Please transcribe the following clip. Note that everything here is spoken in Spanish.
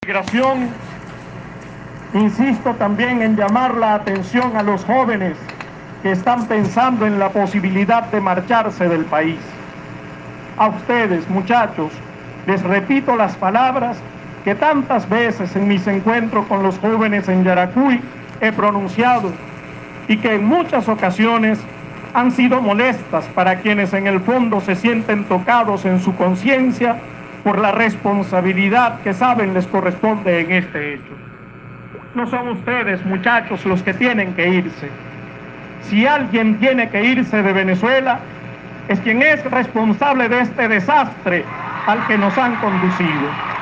Migración, insisto también en llamar la atención a los jóvenes que están pensando en la posibilidad de marcharse del país. A ustedes, muchachos, les repito las palabras que tantas veces en mis encuentros con los jóvenes en Yaracuy he pronunciado y que en muchas ocasiones han sido molestas para quienes en el fondo se sienten tocados en su conciencia por la responsabilidad que saben les corresponde en este hecho. No son ustedes, muchachos, los que tienen que irse. Si alguien tiene que irse de Venezuela, es quien es responsable de este desastre al que nos han conducido.